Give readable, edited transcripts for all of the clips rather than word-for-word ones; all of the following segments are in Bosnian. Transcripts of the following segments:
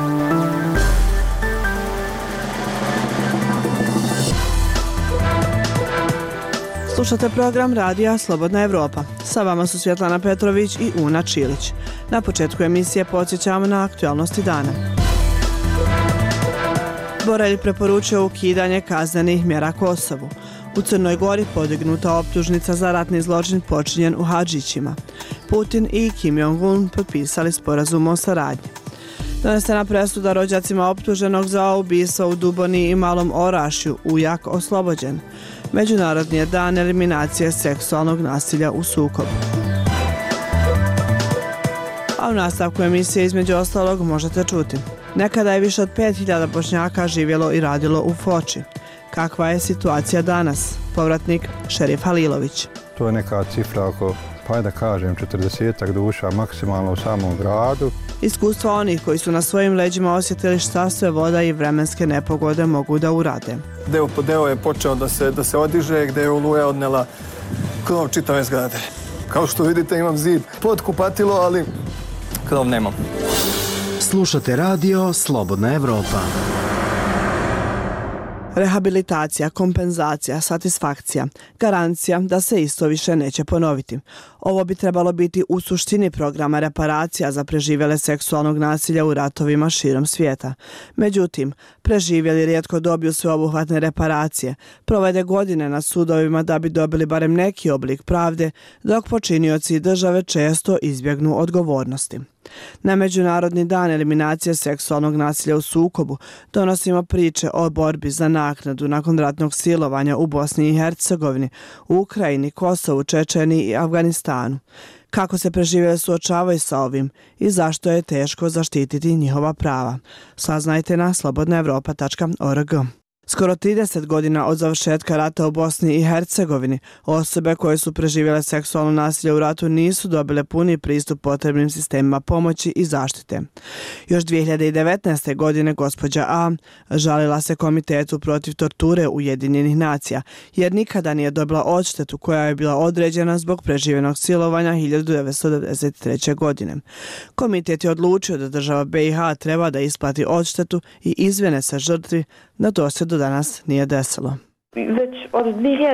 Slušate program radija Slobodna Evropa. Sa vama su Svjetlana Petrović i Una Čilić. Na početku emisije podsjećamo na aktualnosti dana. Borelj preporučuje ukidanje kaznenih mjera Kosovu. U Crnoj Gori podignuta optužnica za ratni zločin počinjen u Hadžićima. Putin i Kim Jong-un potpisali sporazum o saradnji. Donesena presuda rođacima optuženog za ubistvo u Duboni i Malom Orašju, ujak oslobođen. Međunarodni je dan eliminacije seksualnog nasilja u sukobu. A u nastavku emisije između ostalog možete čuti. Nekada je više od 5000 Bošnjaka živjelo i radilo u Foči. Kakva je situacija danas? Povratnik Šerif Halilović. To je neka cifra oko, pa da kažem, 40 duša maksimalno u samom gradu. Iskustva onih koji su na svojim leđima osjetili šta sve voda i vremenske nepogode mogu da urade. Deo po deo je počeo da se odiže, gdje je oluja odnela krov čitave zgrade. Kao što vidite imam zid pod kupatilo, ali krov nemam. Slušate radio Slobodna Evropa. Rehabilitacija, kompenzacija, satisfakcija, garancija da se isto više neće ponoviti. Ovo bi trebalo biti u suštini programa reparacija za preživjele seksualnog nasilja u ratovima širom svijeta. Međutim, preživjeli rijetko dobiju sveobuhvatne reparacije, provede godine na sudovima da bi dobili barem neki oblik pravde, dok počinioci i države često izbjegnu odgovornosti. Na Međunarodni dan eliminacije seksualnog nasilja u sukobu donosimo priče o borbi za naknadu nakon ratnog silovanja u Bosni i Hercegovini, Ukrajini, Kosovu, Čečeni i Afganistanu. Kako se preživjeli suočavaju sa ovim i zašto je teško zaštititi njihova prava. Saznajte na slobodnaevropa.org. Skoro 30 godina od završetka rata u Bosni i Hercegovini, osobe koje su preživjele seksualno nasilje u ratu nisu dobile puni pristup potrebnim sistemima pomoći i zaštite. Još 2019. godine gospođa A žalila se Komitetu protiv torture Ujedinjenih nacija, jer nikada nije dobila odštetu koja je bila određena zbog preživljenog silovanja 1993. godine. Komitet je odlučio da država BiH treba da isplati odštetu i izvine se žrtvi, no to se do danas nije desilo. Već od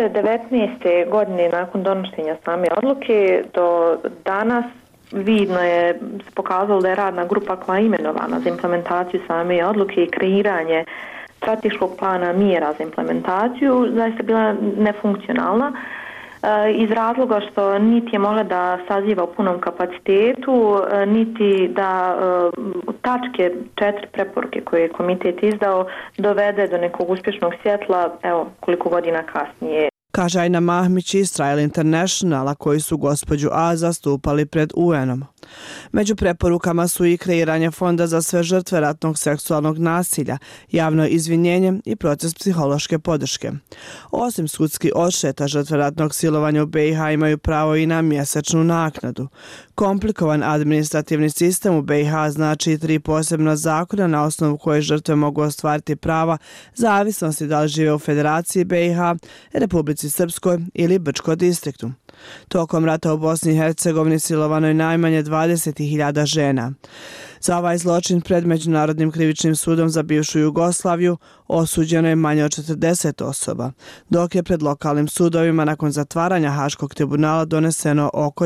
2019. godine nakon donošenja same odluke do danas vidno je pokazalo da je radna grupa koja je imenovana za implementaciju same odluke i kreiranje strateškog plana mjera za implementaciju zaista bila nefunkcionalna. Iz razloga što niti je mogla da saziva u punom kapacitetu, niti da tačke 4 preporuke koje je komitet izdao dovede do nekog uspješnog svjetla, evo koliko godina kasnije. Kaže Ajna Mahmić Israel Internationala koji su gospođu A zastupali pred UN-om. Među preporukama su i kreiranje fonda za sve žrtve ratnog seksualnog nasilja, javno izvinjenje i proces psihološke podrške. Osim sudski odšteta, žrtve ratnog silovanja u BiH imaju pravo i na mjesečnu naknadu. Komplikovan administrativni sistem u BiH znači 3 posebna zakona na osnovu koje žrtve mogu ostvariti prava, zavisnosti da li žive u Federaciji BiH, Republici Srpskoj ili Brčko distriktu. Tokom rata u Bosni i Hercegovini silovano je najmanje 20.000 žena. Za ovaj zločin pred Međunarodnim krivičnim sudom za bivšu Jugoslaviju osuđeno je manje od 40 osoba, dok je pred lokalnim sudovima nakon zatvaranja Haškog tribunala doneseno oko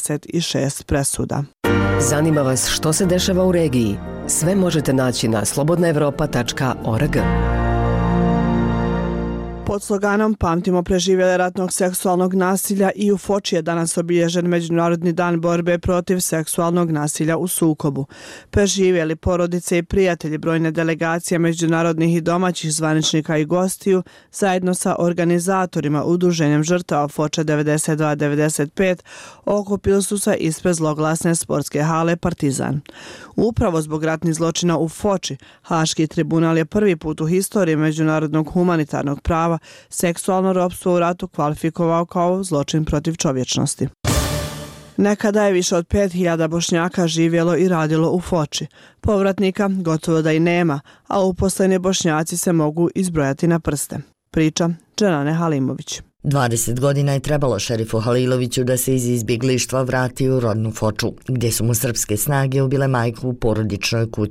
96 presuda. Zanima vas što se dešava u regiji? Sve možete naći na slobodnaevropa.org. Pod sloganom Pamtimo preživjele ratnog seksualnog nasilja i u Foči je danas obilježen Međunarodni dan borbe protiv seksualnog nasilja u sukobu. Preživjeli porodice i prijatelji, brojne delegacije međunarodnih i domaćih zvaničnika i gostiju zajedno sa organizatorima Udruženjem žrtava Foča 92-95 okupili su se ispred zloglasne sportske hale Partizan. Upravo zbog ratnih zločina u Foči, Haški tribunal je prvi put u historiji međunarodnog humanitarnog prava seksualno ropstvo u ratu kvalifikovao kao zločin protiv čovječnosti. Nekada je više od 5000 Bošnjaka živjelo i radilo u Foči. Povratnika gotovo da i nema, a uposleni Bošnjaci se mogu izbrojati na prste. Priča Dženane Halimović. 20 godina je trebalo šerifu Haliloviću da se iz izbjeglištva vrati u rodnu Foču, gdje su mu srpske snage ubile majku u porodičnoj kući.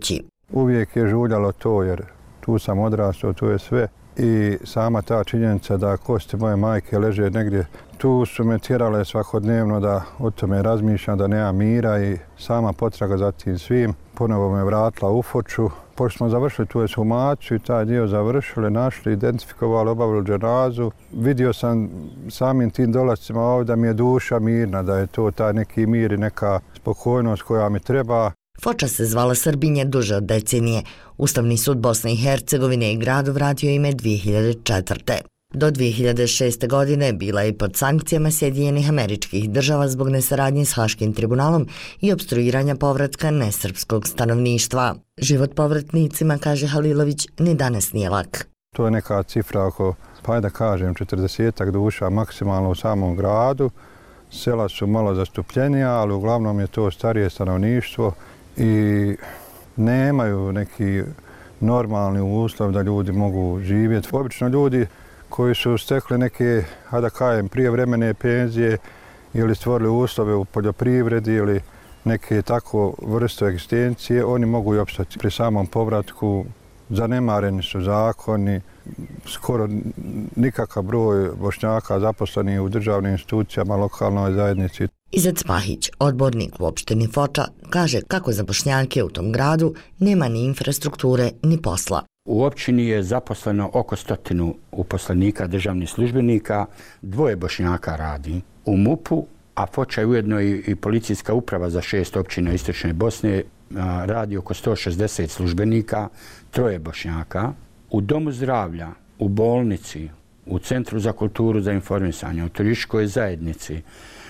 Uvijek je žuljalo to jer tu sam odrastao, tu je sve. I sama ta činjenica da kosti moje majke leže negdje, tu su me tjerale svakodnevno da o tome razmišljam, da nema mira i sama potraga za tim svim. Ponovo me vratila u Foču. Pošto smo završili tu ekshumaciju i taj dio završili, našli, identifikovali, obavili dženazu. Vidio sam samim tim dolascima ovdje da mi je duša mirna, da je to taj neki mir i neka spokojnost koja mi treba. Foča se zvala Srbinje duže od decenije. Ustavni sud Bosne i Hercegovine i gradu vratio ime 2004. Do 2006. godine bila je pod sankcijama Sjedinjenih Američkih Država zbog nesaradnje s Haškim tribunalom i opstruiranja povratka nesrpskog stanovništva. Život povratnicima, kaže Halilović, ni danas nije lak. To je neka cifra oko, pa da kažem, 40 duša maksimalno u samom gradu. Sela su malo zastupljenija, ali uglavnom je to starije stanovništvo i nemaju neki normalni uslov da ljudi mogu živjeti. Obično ljudi koji su stekli neke, da kažem, prijevremene penzije ili stvorili uslove u poljoprivredi ili neke tako vrste egzistencije, oni mogu i opstati. Pri samom povratku zanemareni su zakoni, skoro nikakav broj Bošnjaka zaposlenih u državnim institucijama, lokalnoj zajednici. Izet Spahić, odbornik u opštini Foča, kaže kako za Bošnjake u tom gradu nema ni infrastrukture ni posla. U općini je zaposleno oko 100 uposlenika državnih službenika, 2 Bošnjaka radi u MUP-u, a Foča je ujedno i policijska uprava za 6 općina Istočne Bosne, radi oko 160 službenika, 3 Bošnjaka. U domu zdravlja, u bolnici, u Centru za kulturu za informisanje, u turističkoj zajednici,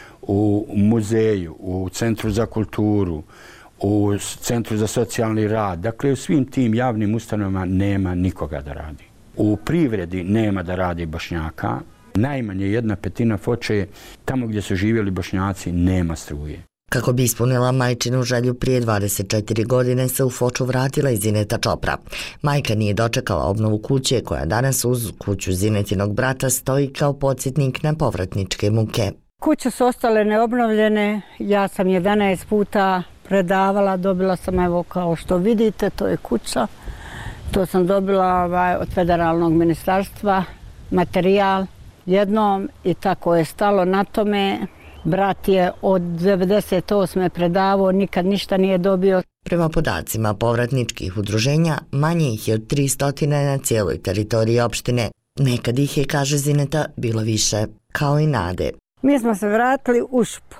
u muzeju, u Centru za kulturu, u Centru za socijalni rad. Dakle, u svim tim javnim ustanovama nema nikoga da radi. U privredi nema da radi Bošnjaka. Najmanje 1/5 Foče, tamo gdje su živjeli Bošnjaci, nema struje. Kako bi ispunila majčinu želju, prije 24 godine se u Foču vratila i Zineta Čopra. Majka nije dočekala obnovu kuće koja danas uz kuću Zinetinog brata stoji kao podsjetnik na povratničke muke. Kuće su ostale neobnovljene, ja sam 11 puta predavala, dobila sam, evo kao što vidite, to je kuća. To sam dobila od federalnog ministarstva, materijal jednom i tako je stalo na tome. Brat je od 98. predavao, nikad ništa nije dobio. Prema podacima povratničkih udruženja, manje ih je od 300 na cijeloj teritoriji opštine. Nekad ih je, kaže Zineta, bilo više, kao i nade. Mi smo se vratili u Šupu.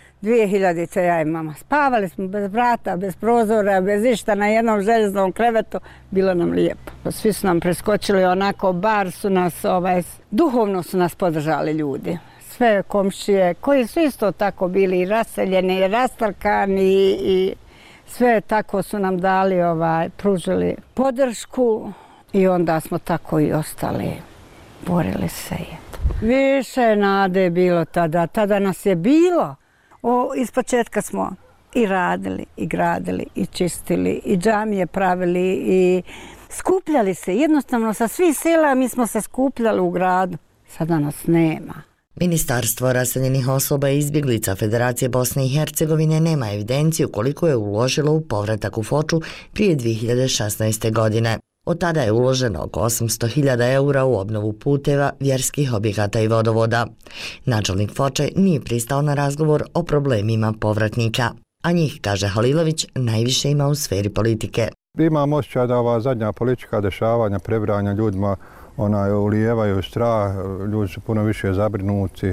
2000 ja i mama. Spavali smo bez vrata, bez prozora, bez išta, na jednom željeznom krevetu. Bilo nam lijepo. Svi su nam preskočili onako, bar su nas, duhovno su nas podržali ljudi. Sve komšije koji su isto tako bili i raseljeni, i rastarkani i sve tako su nam dali, pružili podršku i onda smo tako i ostali. Borili se je. Više nade je bilo tada. Tada nas je bilo. Ispočetka smo i radili, i gradili, i čistili, i džamije pravili, i skupljali se. Jednostavno sa svih sela mi smo se skupljali u gradu. Sada nas nema. Ministarstvo raseljenih osoba i izbjeglica Federacije Bosne i Hercegovine nema evidenciju koliko je uložilo u povratak u Foču prije 2016. godine. Od tada je uloženo oko 800.000 eura u obnovu puteva, vjerskih objekata i vodovoda. Načelnik Foče nije pristao na razgovor o problemima povratnika, a njih, kaže Halilović, najviše ima u sferi politike. Imam osjećaj da ova zadnja politička dešavanja, prebranja ljudima, ulijevaju strah, ljudi su puno više zabrinuti,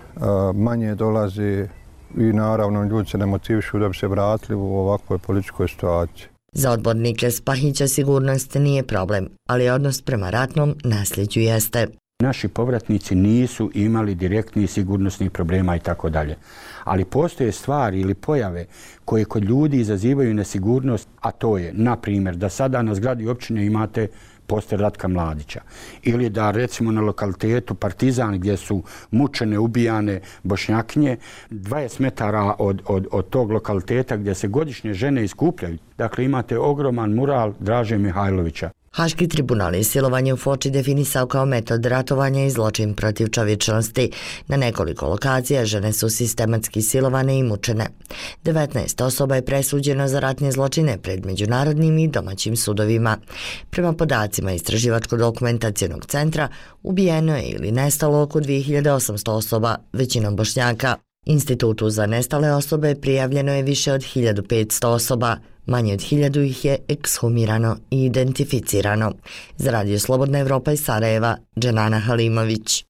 manje dolazi i naravno ljudi se ne motivišu da bi se vratili u ovakvoj političkoj situaciji. Za odbornike Spahića sigurnost nije problem, ali odnos prema ratnom nasljeđu jeste. Naši povratnici nisu imali direktnih sigurnosnih problema i tako dalje. Ali postoje stvari ili pojave koje kod ljudi izazivaju nesigurnost, a to je, na primjer, da sada na zgradi općine imate poster Ratka Mladića. Ili da recimo na lokalitetu Partizan gdje su mučene, ubijane Bošnjakinje, 20 metara od tog lokaliteta gdje se godišnje žene iskupljaju. Dakle, imate ogroman mural Draže Mihajlovića. Haški tribunal je silovanje u Foči definisao kao metod ratovanja i zločin protiv čovječnosti. Na nekoliko lokacija žene su sistematski silovane i mučene. 19 osoba je presuđeno za ratne zločine pred međunarodnim i domaćim sudovima. Prema podacima Istraživačko-dokumentacionog centra, ubijeno je ili nestalo oko 2800 osoba, većinom Bošnjaka. Institutu za nestale osobe prijavljeno je više od 1500 osoba. Manje od 1000 ih je ekshumirano i identificirano. Za Radio Slobodna Evropa iz Sarajeva, Dženana Halimović.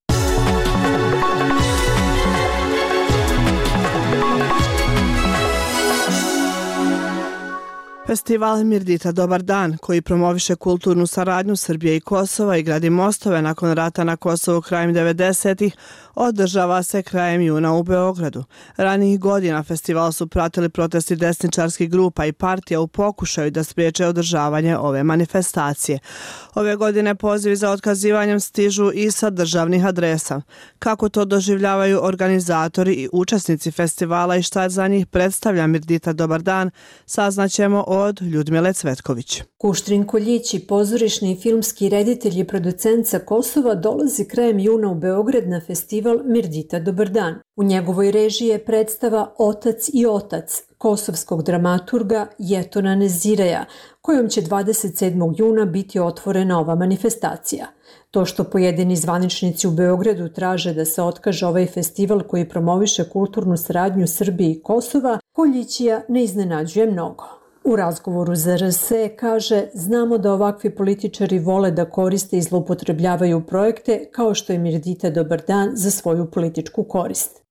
Festival Mirdita Dobar dan, koji promoviše kulturnu saradnju Srbije i Kosova i gradi mostove nakon rata na Kosovu krajem 90-ih, održava se krajem juna u Beogradu. Ranijih godina festival su pratili protesti desničarskih grupa i partija u pokušaju da spriječe održavanje ove manifestacije. Ove godine pozivi za otkazivanjem stižu i sa državnih adresa. Kako to doživljavaju organizatori i učesnici festivala i šta za njih predstavlja Mirdita Dobar dan, saznaćemo od Ljudmile Cvetković. Kuštrin Koljić, pozorišni i filmski reditelj i producent sa Kosova, dolazi krajem juna u Beograd na festival Mirdita Dobar dan. U njegovoj režiji je predstava Otac i otac kosovskog dramaturga Jetona Nezireja, kojom će 27. juna biti otvorena ova manifestacija. To što pojedini zvaničnici u Beogradu traže da se otkaže ovaj festival koji promoviše kulturnu saradnju Srbije i Kosova, Koljićija ne iznenađuje mnogo. U razgovoru za RS kaže: znamo da ovakvi političari vole da koriste i zloupotrebljavaju projekte kao što je Mirdita Dobar dan za svoju političku korist.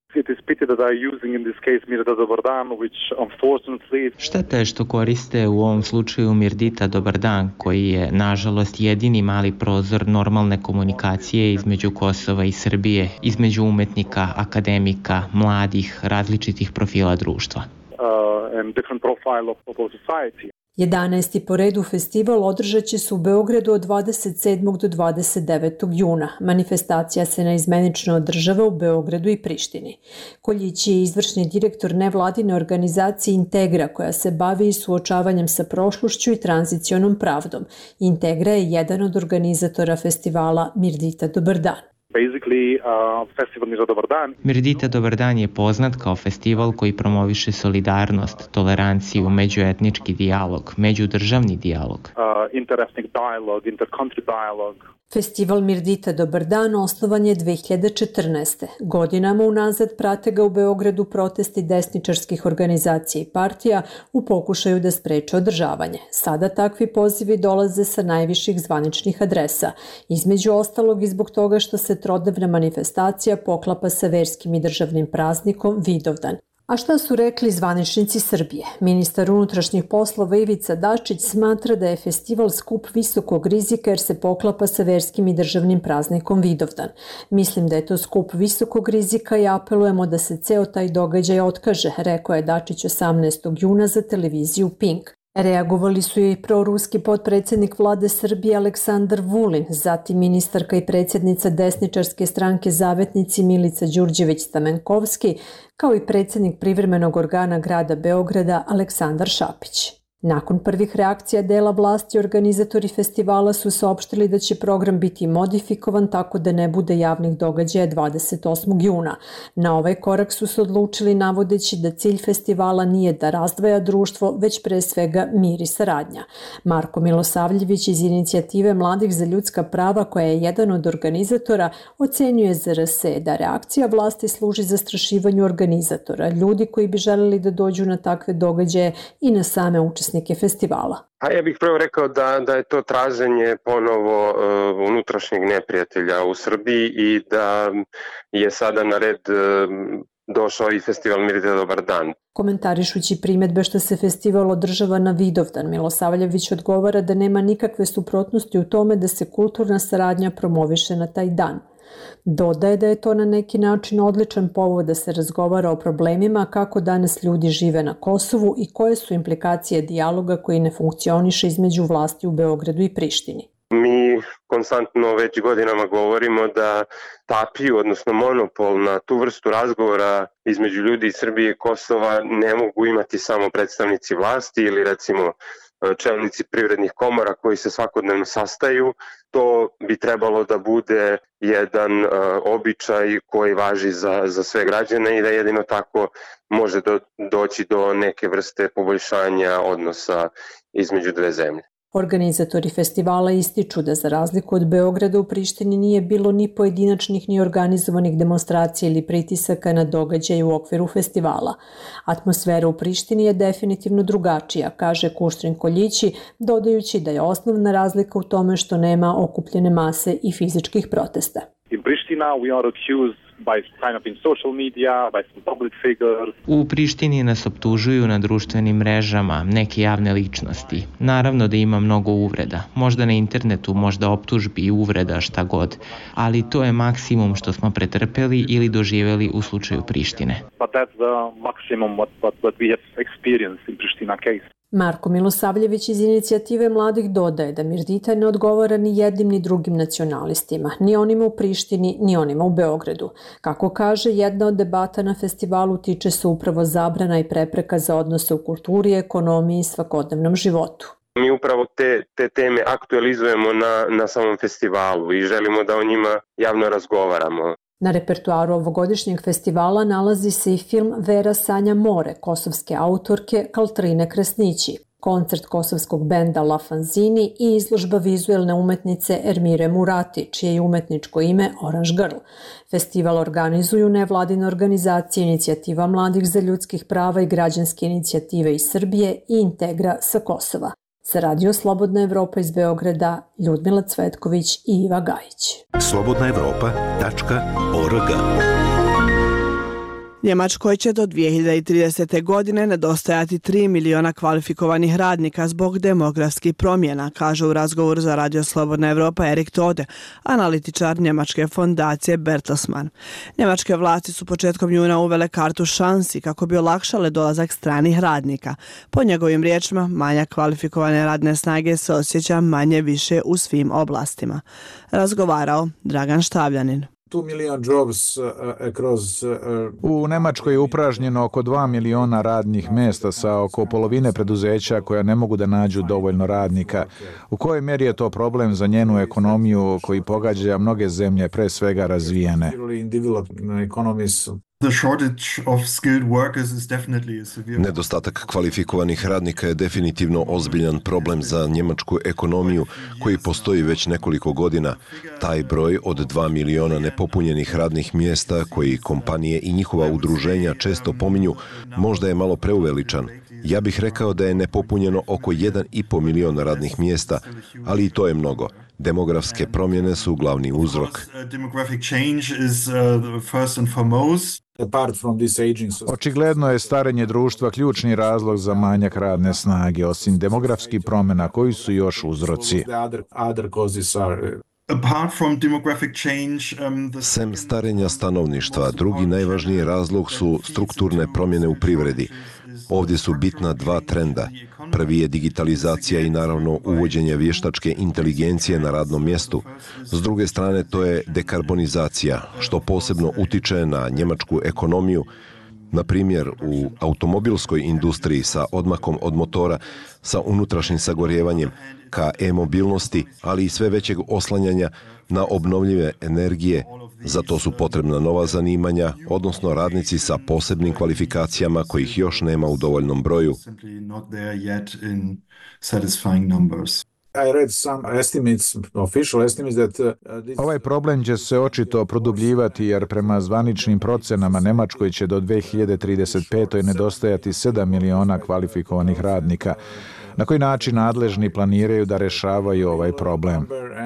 Šteta je što koriste u ovom slučaju Mirdita Dobar dan, koji je nažalost jedini mali prozor normalne komunikacije između Kosova i Srbije, između umetnika, akademika, mladih, različitih profila društva. 11. po redu festival održat će se u Beogradu od 27. do 29. juna. Manifestacija se naizmenično održava u Beogradu i Prištini. Koljić je izvršni direktor nevladine organizacije Integra, koja se bavi suočavanjem sa prošlošću i tranzicionom pravdom. Integra je jedan od organizatora festivala Mirdita Dobar dan. Festival Mirdita Dobar dan je poznat kao festival koji promoviše solidarnost, toleranciju, međuetnički dijalog, međudržavni dijalog. Festival Mirdita Dobar dan osnovan je 2014. Godinama unazad prate ga u Beogradu protesti desničarskih organizacija i partija u pokušaju da spreče održavanje. Sada takvi pozivi dolaze sa najviših zvaničnih adresa, između ostalog i zbog toga što se trodnevna manifestacija poklapa sa verskim i državnim praznikom Vidovdan. A šta su rekli zvaničnici Srbije? Ministar unutrašnjih poslova Ivica Dačić smatra da je festival skup visokog rizika jer se poklapa sa verskim i državnim praznikom Vidovdan. Mislim da je to skup visokog rizika i apelujemo da se ceo taj događaj otkaže, rekao je Dačić 18. juna za televiziju Pink. Reagovali su i proruski potpredsjednik vlade Srbije Aleksandar Vulin, zatim ministarka i predsjednica desničarske stranke Zavetnici Milica Đurđević-Stamenkovski, kao i predsjednik privremenog organa grada Beograda Aleksandar Šapić. Nakon prvih reakcija dela vlasti, organizatori festivala su saopštili da će program biti modifikovan tako da ne bude javnih događaja 28. juna. Na ovaj korak su se odlučili navodeći da cilj festivala nije da razdvaja društvo, već pre svega mir i saradnja. Marko Milosavljević iz inicijative Mladih za ljudska prava, koja je jedan od organizatora, ocenjuje za RS da reakcija vlasti služi zastrašivanju organizatora, ljudi koji bi želeli da dođu na takve događaje i na same učesnike festivala. A ja bih prvo rekao da je to traženje ponovo unutrašnjeg neprijatelja u Srbiji i da je sada na red došao i festival Mirdita Dobar dan. Komentarišući primjedbe što se festival održava na Vidovdan, Milosavljević odgovara da nema nikakve suprotnosti u tome da se kulturna saradnja promoviše na taj dan. Dodaje da je to na neki način odličan povod da se razgovara o problemima kako danas ljudi žive na Kosovu i koje su implikacije dijaloga koji ne funkcioniše između vlasti u Beogradu i Prištini. Mi konstantno već godinama govorimo da tapiju, odnosno monopol na tu vrstu razgovora između ljudi iz Srbije i Kosova ne mogu imati samo predstavnici vlasti ili recimo čelnici privrednih komora koji se svakodnevno sastaju. To bi trebalo da bude jedan običaj koji važi za sve građane i da jedino tako može doći do neke vrste poboljšanja odnosa između dve zemlje. Organizatori festivala ističu da za razliku od Beograda u Prištini nije bilo ni pojedinačnih ni organizovanih demonstracija ili pritisaka na događaje u okviru festivala. Atmosfera u Prištini je definitivno drugačija, kaže Kuštrin Koljići, dodajući da je osnovna razlika u tome što nema okupljene mase i fizičkih protesta. In Pristina we are accused by kind of in social media, by some public figures. U Prištini nas optužuju na društvenim mrežama, neke javne ličnosti. Naravno da ima mnogo uvreda, možda na internetu, možda optužbi i uvreda, šta god, ali to je maksimum što smo pretrpeli ili doživeli u slučaju Prištine. But that's the maximum what we have experienced in Pristina case. Marko Milosavljević iz inicijative mladih dodaje da Mirdita ne odgovara ni jednim ni drugim nacionalistima, ni onima u Prištini, ni onima u Beogradu. Kako kaže, jedna od debata na festivalu tiče se upravo zabrana i prepreka za odnose u kulturi, ekonomiji i svakodnevnom životu. Mi upravo te teme aktualizujemo na samom festivalu i želimo da o njima javno razgovaramo. Na repertoaru ovogodišnjeg festivala nalazi se i film Vera sanja more, kosovske autorke Kaltrine Kresnići, koncert kosovskog benda La Fanzini i izložba vizuelne umetnice Ermire Murati, čije je umetničko ime Orange Girl. Festival organizuju nevladine organizacije Inicijativa mladih za ljudskih prava i građanske inicijative iz Srbije i Integra sa Kosova. Za Radio Slobodna Evropa iz Beograda, Ljudmila Cvetković i Iva Gajić. slobodnaevropa.org. Njemačkoj će do 2030. godine nedostajati 3 miliona kvalifikovanih radnika zbog demografskih promjena, kaže u razgovoru za Radio Slobodna Evropa Erik Tode, analitičar njemačke fondacije Bertelsmann. Njemačke vlasti su početkom juna uvele kartu šansi kako bi olakšale dolazak stranih radnika. Po njegovim riječima, manjak kvalifikovane radne snage se osjeća manje više u svim oblastima. Razgovarao Dragan Štavljanin. U Nemačkoj je upražnjeno oko 2 miliona radnih mjesta sa oko polovine preduzeća koja ne mogu da nađu dovoljno radnika. U kojoj mjeri je to problem za njenu ekonomiju koji pogađa mnoge zemlje, pre svega razvijene? Nedostatak kvalifikovanih radnika je definitivno ozbiljan problem za njemačku ekonomiju koji postoji već nekoliko godina. Taj broj od 2 miliona nepopunjenih radnih mjesta koji kompanije i njihova udruženja često pominju možda je malo preuveličan. Ja bih rekao da je nepopunjeno oko 1,5 miliona radnih mjesta, ali i to je mnogo. Demografske promjene su glavni uzrok. Očigledno je starenje društva ključni razlog za manjak radne snage, osim demografskih promjena koji su još uzroci. Sem starenja stanovništva, drugi najvažniji razlog su strukturne promjene u privredi. Ovdje su bitna dva trenda. Prvi je digitalizacija i naravno uvođenje vještačke inteligencije na radnom mjestu. S druge strane to je dekarbonizacija, što posebno utiče na njemačku ekonomiju. Na primjer, u automobilskoj industriji sa odmakom od motora, sa unutrašnjim sagorjevanjem, ka e-mobilnosti, ali i sve većeg oslanjanja na obnovljive energije. Za to su potrebna nova zanimanja, odnosno radnici sa posebnim kvalifikacijama kojih još nema u dovoljnom broju. Ovaj problem će se očito produbljivati jer prema zvaničnim procenama Nemačkoj će do 2035. nedostajati 7 miliona kvalifikovanih radnika. Na koji način nadležni planiraju da rešavaju ovaj problem?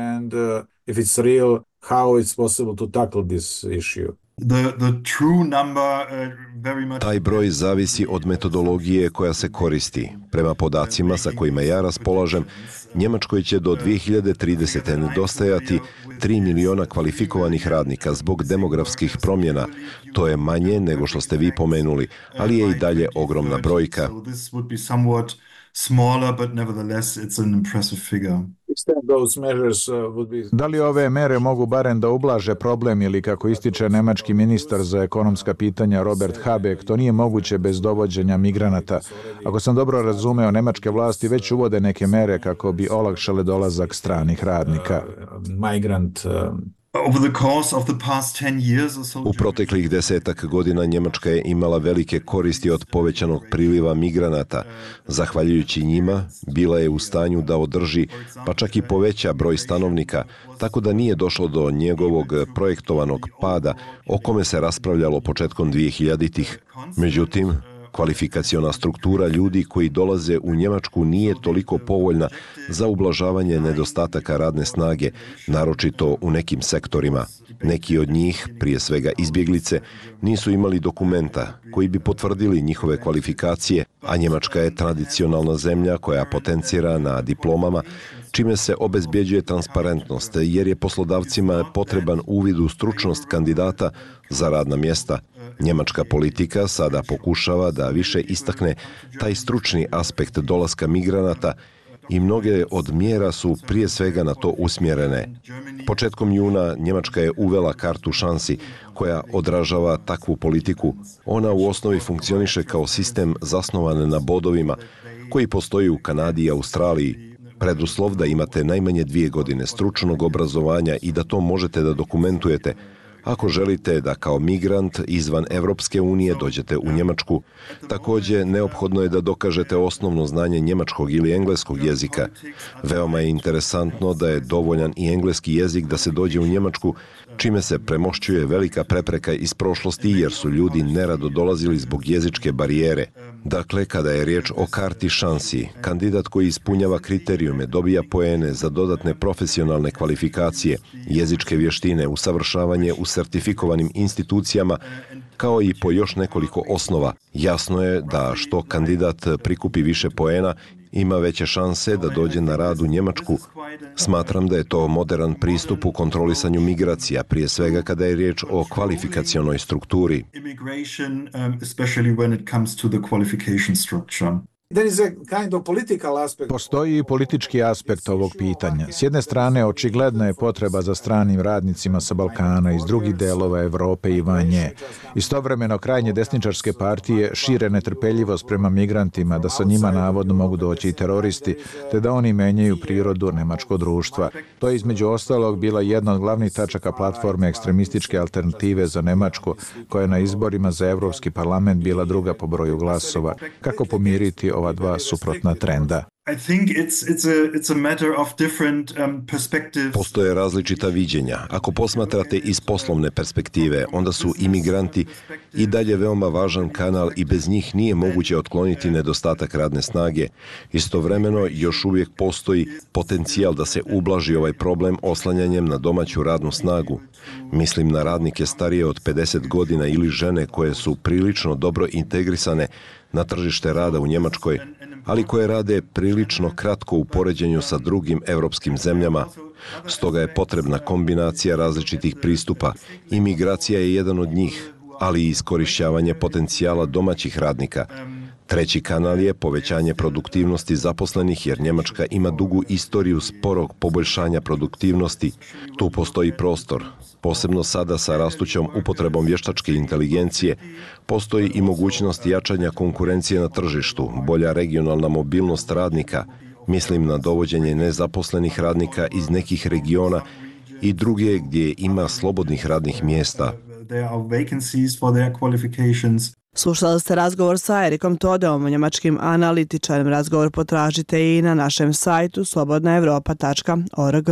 Taj broj zavisi od metodologije koja se koristi. Prema podacima sa kojima ja raspolažem, Njemačkoj će do 2030. nedostajati 3 miliona kvalifikovanih radnika zbog demografskih promjena. To je manje nego što ste vi pomenuli, ali je i dalje ogromna brojka. Da li ove mere mogu barem da ublaže problem ili, kako ističe nemački ministar za ekonomska pitanja Robert Habeck, to nije moguće bez dovođenja migranata? Ako sam dobro razumeo, nemačke vlasti već uvode neke mere kako bi olakšale dolazak stranih radnika. U proteklih 10 godina Njemačka je imala velike koristi od povećanog priliva migranata. Zahvaljujući njima, bila je u stanju da održi, pa čak i poveća broj stanovnika, tako da nije došlo do njegovog projektovanog pada, o kome se raspravljalo početkom 2000-ih. Međutim, kvalifikaciona struktura ljudi koji dolaze u Njemačku nije toliko povoljna za ublažavanje nedostataka radne snage, naročito u nekim sektorima. Neki od njih, prije svega izbjeglice, nisu imali dokumenta koji bi potvrdili njihove kvalifikacije, a Njemačka je tradicionalna zemlja koja potencira na diplomama, čime se obezbjeđuje transparentnost, jer je poslodavcima potreban uvid u stručnost kandidata za radna mjesta. Njemačka politika sada pokušava da više istakne taj stručni aspekt dolaska migranata i mnoge od mjera su prije svega na to usmjerene. Početkom juna Njemačka je uvela kartu šansi koja odražava takvu politiku. Ona u osnovi funkcioniše kao sistem zasnovan na bodovima koji postoji u Kanadi i Australiji. Preduslov da imate najmanje 2 godine stručnog obrazovanja i da to možete da dokumentujete ako želite da kao migrant izvan Evropske unije dođete u Njemačku. Također, neophodno je da dokažete osnovno znanje njemačkog ili engleskog jezika. Veoma je interesantno da je dovoljan i engleski jezik da se dođe u Njemačku, čime se premošćuje velika prepreka iz prošlosti jer su ljudi nerado dolazili zbog jezičke barijere. Dakle, kada je riječ o karti šansi, kandidat koji ispunjava kriterijume dobija poene za dodatne profesionalne kvalifikacije, jezičke vještine, usavršavanje u sertifikovanim institucijama, kao i po još nekoliko osnova. Jasno je da što kandidat prikupi više poena, ima veće šanse da dođe na rad u Njemačku. Smatram da je to moderan pristup u kontrolisanju migracija, prije svega kada je riječ o kvalifikacionoj strukturi. Postoji i politički aspekt ovog pitanja. S jedne strane, očigledna je potreba za stranim radnicima sa Balkana iz drugih delova Evrope i van nje. Istovremeno, krajnje desničarske partije šire netrpeljivost prema migrantima, da sa njima navodno mogu doći i teroristi, te da oni menjaju prirodu nemačkog društva. To je između ostalog bila jedna od glavnih tačaka platforme ekstremističke alternative za Nemačku, koja je na izborima za Evropski parlament bila druga po broju glasova. Kako pomiriti ova dva suprotna trenda? Postoje različita viđenja. Ako posmatrate iz poslovne perspektive, onda su imigranti i dalje veoma važan kanal i bez njih nije moguće otkloniti nedostatak radne snage. Istovremeno, još uvijek postoji potencijal da se ublaži ovaj problem oslanjanjem na domaću radnu snagu. Mislim na radnike starije od 50 godina ili žene koje su prilično dobro integrisane na tržište rada u Njemačkoj, ali koje rade prilično kratko u poređenju sa drugim evropskim zemljama. Stoga je potrebna kombinacija različitih pristupa. Imigracija je jedan od njih, ali i iskorišćavanje potencijala domaćih radnika. Treći kanal je povećanje produktivnosti zaposlenih, jer Njemačka ima dugu istoriju sporog poboljšanja produktivnosti. Tu postoji prostor. Posebno sada sa rastućom upotrebom vještačke inteligencije, postoji i mogućnost jačanja konkurencije na tržištu, bolja regionalna mobilnost radnika, mislim na dovođenje nezaposlenih radnika iz nekih regiona i druge gdje ima slobodnih radnih mjesta. Slušali ste razgovor sa Erikom Todeom, njemačkim analitičarem. Razgovor potražite i na našem sajtu slobodnaevropa.org.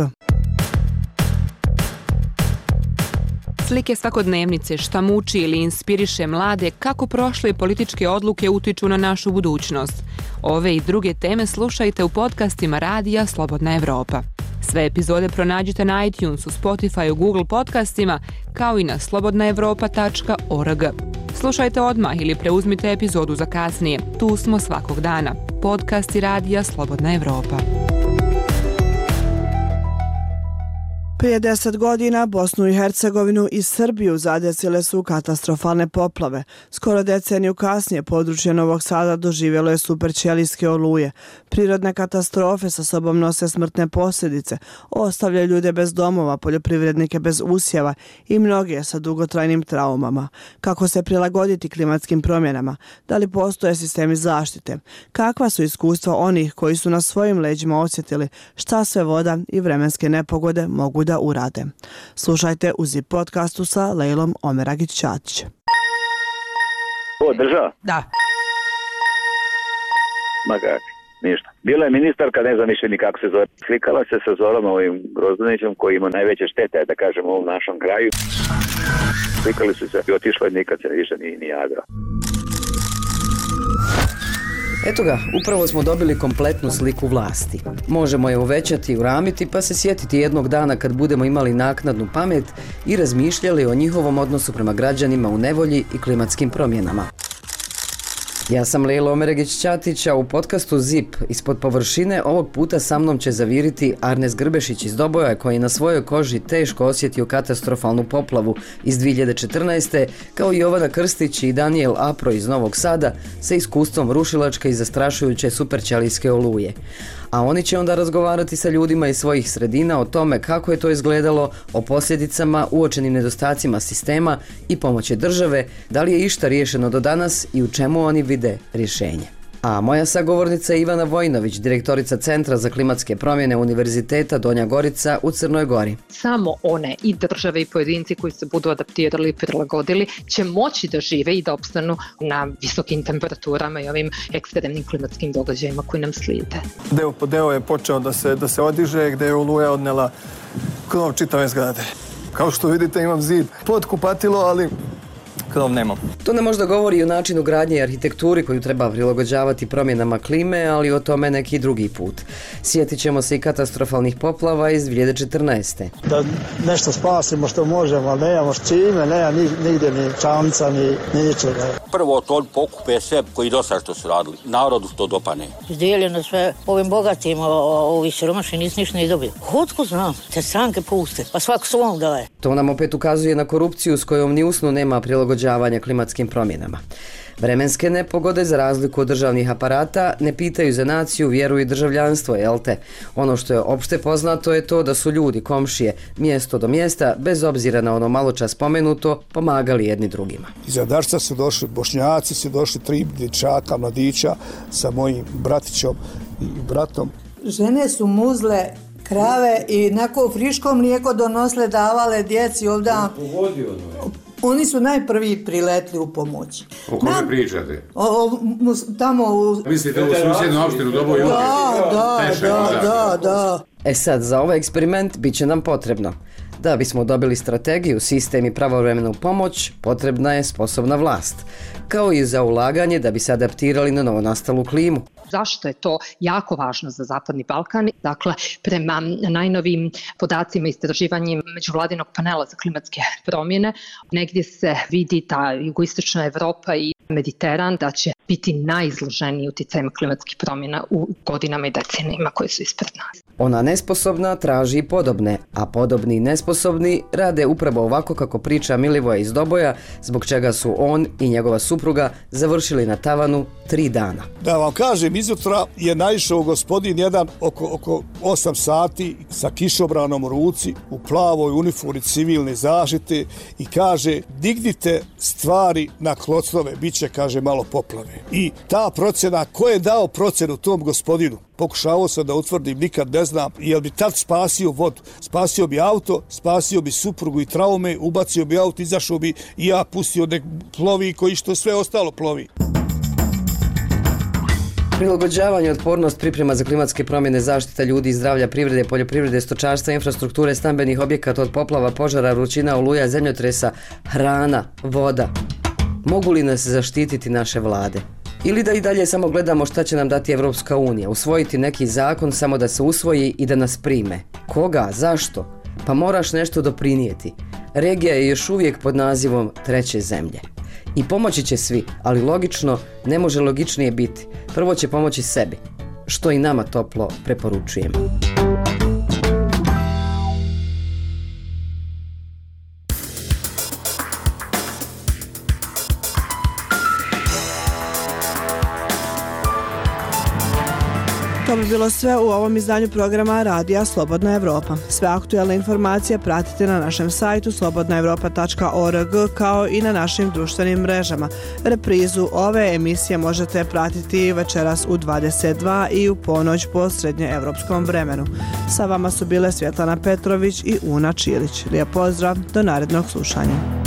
Slike svakodnevnice, šta muči ili inspiriše mlade, kako prošle političke odluke utiču na našu budućnost. Ove i druge teme slušajte u podcastima radija Slobodna Evropa. Sve epizode pronađite na iTunesu, Spotifyu, Google podcastima, kao i na slobodnaevropa.org. Slušajte odmah ili preuzmite epizodu za kasnije. Tu smo svakog dana. Podcasti radija Slobodna Evropa. Prije 10 godina Bosnu i Hercegovinu i Srbiju zadesile su katastrofalne poplave. Skoro deceniju kasnije područje Novog Sada doživjelo je superćelijske oluje. Prirodne katastrofe sa sobom nose smrtne posljedice, ostavljaju ljude bez domova, poljoprivrednike bez usjeva i mnoge sa dugotrajnim traumama. Kako se prilagoditi klimatskim promjenama? Da li postoje sistemi zaštite? Kakva su iskustva onih koji su na svojim leđima osjetili šta sve voda i vremenske nepogode mogu da urade? Slušajte u ZIP podcastu sa Lejlom Omeragić-Ćatić. Ovo država? Da. Ma kako, ništa. Bila je ministarka, ne znam više ni kako se zove. Slikala se sa Zoranom ovim Grozdanićem koji ima najveće štete, da kažem, u ovom našom kraju. Slikali su se i otišla i nikad se više ni javila. Eto ga, upravo smo dobili kompletnu sliku vlasti. Možemo je uvećati i uramiti pa se sjetiti jednog dana kad budemo imali naknadnu pamet i razmišljali o njihovom odnosu prema građanima u nevolji i klimatskim promjenama. Ja sam Lejla Omeragić-Ćatić, a u podcastu ZIP ispod površine ovog puta sa mnom će zaviriti Arnes Grbešić iz Doboja koji je na svojoj koži teško osjetio katastrofalnu poplavu iz 2014. kao i Jovana Krstić i Daniel Apro iz Novog Sada sa iskustvom rušilačke i zastrašujuće superćelijske oluje. A oni će onda razgovarati sa ljudima iz svojih sredina o tome kako je to izgledalo, o posljedicama, uočenim nedostacima sistema i pomoći države, da li je išta riješeno do danas i u čemu oni vide rješenje. A moja sagovornica je Ivana Vojnović, direktorica Centra za klimatske promjene Univerziteta Donja Gorica u Crnoj Gori. Samo one i države i pojedinci koji se budu adaptirali i prilagodili će moći da žive i da opstanu na visokim temperaturama i ovim ekstremnim klimatskim događajima koji nam slijede. Deo po deo je počeo da se odiže, gdje je oluja odnela krov čitave zgrade. Kao što vidite imam zid pod kupatilo, ali krov nemam. To nam možda govori i o načinu gradnje i arhitekturi koju treba prilagođavati promjenama klime, ali o tome neki drugi put. Sjetit ćemo se i katastrofalnih poplava iz 2014. Da nešto spasimo što možemo, ali nemamo s čime, nema nigdje ni čamca, ni ničega. Prvo to pokupe sve koji dosta što su radili. Narodu to dopane. Izdijeljeno sve ovim bogatim, ovi siromašni nisu ništa ni dobili. Otko znam, te stranke puste, pa svako svom daje. To nam opet ukazuje na korupciju s kojom ni usnu nema prilagođavanja klimatskim promjenama. Vremenske nepogode, za razliku od državnih aparata, ne pitaju za naciju, vjeru i državljanstvo, jel te? Ono što je opšte poznato je to da su ljudi, komšije, mjesto do mjesta, bez obzira na ono maločas spomenuto, pomagali jedni drugima. Iza Dašca su došli Bošnjaci, su došli 3 dječaka, mladića sa mojim bratićom i bratom. Žene su muzle krave i neko friško mlijeko donosle, davale djeci ovdje. Oni su najprvi priletli u pomoć. O kome pričate? Tamo u... Mislite u susjednu opštinu Doboj? Da. Sad, za ovaj eksperiment bit će nam potrebno. Da bismo dobili strategiju, sistem i pravovremenu pomoć, potrebna je sposobna vlast. Kao i za ulaganje da bi se adaptirali na novonastalu klimu. Zašto je to jako važno za Zapadni Balkan? Dakle, prema najnovim podacima i istraživanjima Međuvladinog panela za klimatske promjene, negdje se vidi ta jugoistočna Evropa i Mediteran da će biti najizloženiji uticajima klimatskih promjena u godinama i decenijima koje su ispred nas. Ona nesposobna traži podobne, a podobni i nesposobni rade upravo ovako kako priča Milivoje iz Doboja, zbog čega su on i njegova supruga završili na tavanu 3 dana. Da vam kažem, izutra je naišao gospodin jedan oko 8 sati sa kišobranom u ruci, u plavoj uniformi civilne zaštite i kaže: dignite stvari na klocnove, bit će, kaže, malo poplave. I ta procjena, ko je dao procjenu tom gospodinu? Pokušavao sam da utvrdim, nikad ne znam, jel bi tad spasio vodu. Spasio bi auto, spasio bi suprugu i traume, ubacio bi auto, izašao bi i ja pustio nek plovi koji što sve ostalo plovi. Prilagođavanje, otpornost, priprema za klimatske promjene, zaštita ljudi i zdravlja, privrede, poljoprivrede, stočarstva, infrastrukture, stambenih objekata od poplava, požara, vrućina, oluja, zemljotresa, hrana, voda. Mogu li nas zaštititi naše vlade? Ili da i dalje samo gledamo šta će nam dati Evropska unija, usvojiti neki zakon samo da se usvoji i da nas prime? Koga? Zašto? Pa moraš nešto doprinijeti. Regija je još uvijek pod nazivom treće zemlje. I pomoći će svi, ali logično ne može logičnije biti. Prvo će pomoći sebi, što i nama toplo preporučujem. To bi bilo sve u ovom izdanju programa Radija Slobodna Evropa. Sve aktuelne informacije pratite na našem sajtu slobodnaevropa.org kao i na našim društvenim mrežama. Reprizu ove emisije možete pratiti večeras u 22 i u ponoć po srednjeevropskom vremenu. Sa vama su bile Svjetlana Petrović i Una Čilić. Lijep pozdrav, do narednog slušanja.